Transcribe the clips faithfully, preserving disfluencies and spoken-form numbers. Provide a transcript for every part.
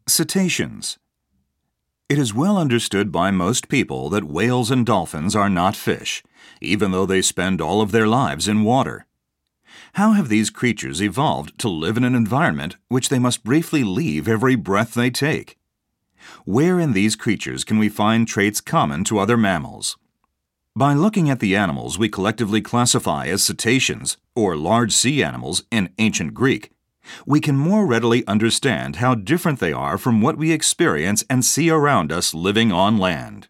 Cetaceans. It is well understood by most people that whales and dolphins are not fish, even though they spend all of their lives in water. How have these creatures evolved to live in an environment which they must briefly leave every breath they take? Where in these creatures can we find traits common to other mammals? By looking at the animals we collectively classify as cetaceans, or large sea animals in ancient Greek, we can more readily understand how different they are from what we experience and see around us living on land.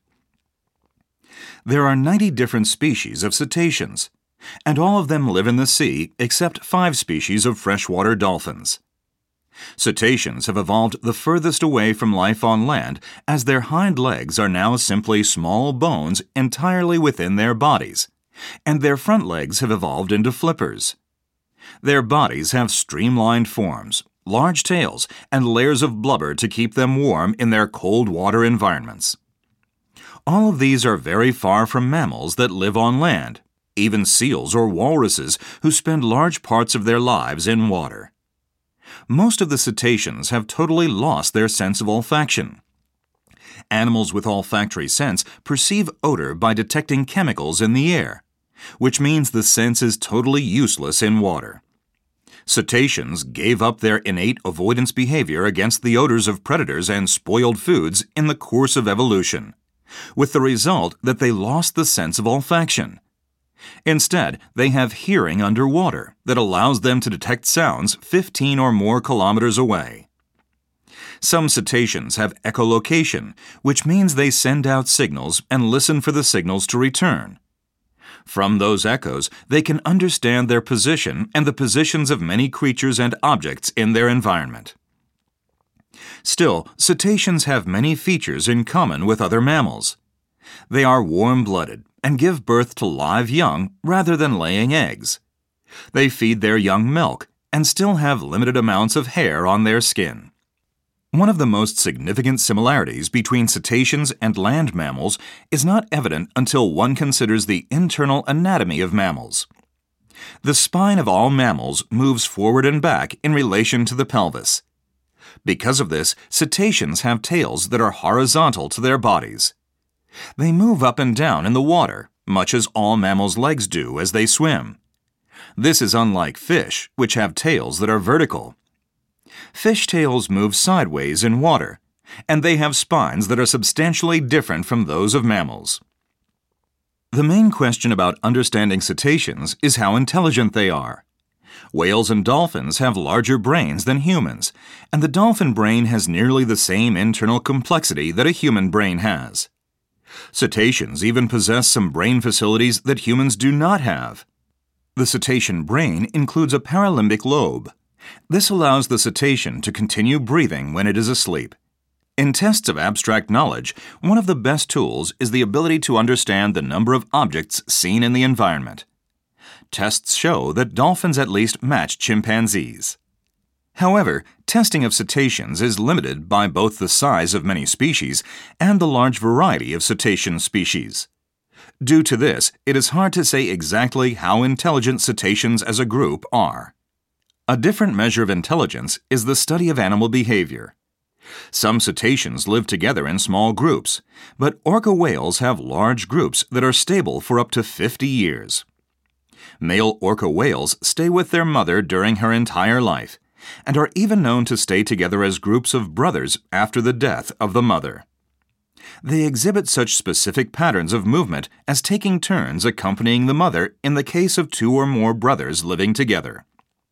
There are ninety different species of cetaceans, and all of them live in the sea except five species of freshwater dolphins. Cetaceans have evolved the furthest away from life on land, as their hind legs are now simply small bones entirely within their bodies, and their front legs have evolved into flippers. Their bodies have streamlined forms, large tails, and layers of blubber to keep them warm in their cold water environments. All of these are very far from mammals that live on land, even seals or walruses who spend large parts of their lives in water. Most of the cetaceans have totally lost their sense of olfaction. Animals with olfactory sense perceive odor by detecting chemicals in the air, which means the sense is totally useless in water. Cetaceans gave up their innate avoidance behavior against the odors of predators and spoiled foods in the course of evolution, with the result that they lost the sense of olfaction. Instead, they have hearing underwater that allows them to detect sounds fifteen or more kilometers away. Some cetaceans have echolocation, which means they send out signals and listen for the signals to return. From those echoes, they can understand their position and the positions of many creatures and objects in their environment. Still, cetaceans have many features in common with other mammals. They are warm-blooded and give birth to live young rather than laying eggs. They feed their young milk and still have limited amounts of hair on their skin. One of the most significant similarities between cetaceans and land mammals is not evident until one considers the internal anatomy of mammals. The spine of all mammals moves forward and back in relation to the pelvis. Because of this, cetaceans have tails that are horizontal to their bodies. They move up and down in the water, much as all mammals' legs do as they swim. This is unlike fish, which have tails that are vertical. Fish tails move sideways in water, and they have spines that are substantially different from those of mammals. The main question about understanding cetaceans is how intelligent they are. Whales and dolphins have larger brains than humans, and the dolphin brain has nearly the same internal complexity that a human brain has. Cetaceans even possess some brain facilities that humans do not have. The cetacean brain includes a paralimbic lobe. This allows the cetacean to continue breathing when it is asleep. In tests of abstract knowledge, one of the best tools is the ability to understand the number of objects seen in the environment. Tests show that dolphins at least match chimpanzees. However, testing of cetaceans is limited by both the size of many species and the large variety of cetacean species. Due to this, it is hard to say exactly how intelligent cetaceans as a group are. A different measure of intelligence is the study of animal behavior. Some cetaceans live together in small groups, but orca whales have large groups that are stable for up to fifty years. Male orca whales stay with their mother during her entire life, and are even known to stay together as groups of brothers after the death of the mother. They exhibit such specific patterns of movement as taking turns accompanying the mother in the case of two or more brothers living together.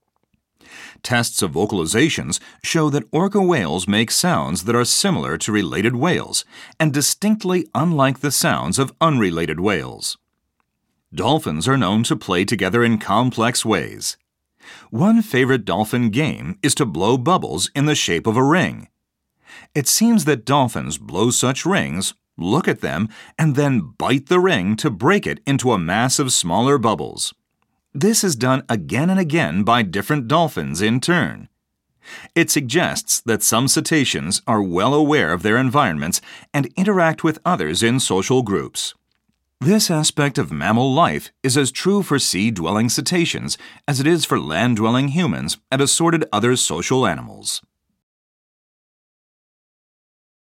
Tests of vocalizations show that orca whales make sounds that are similar to related whales and distinctly unlike the sounds of unrelated whales. Dolphins are known to play together in complex ways. One favorite dolphin game is to blow bubbles in the shape of a ring. It seems that dolphins blow such rings, look at them, and then bite the ring to break it into a mass of smaller bubbles. This is done again and again by different dolphins in turn. It suggests that some cetaceans are well aware of their environments and interact with others in social groups. This aspect of mammal life is as true for sea-dwelling cetaceans as it is for land-dwelling humans and assorted other social animals.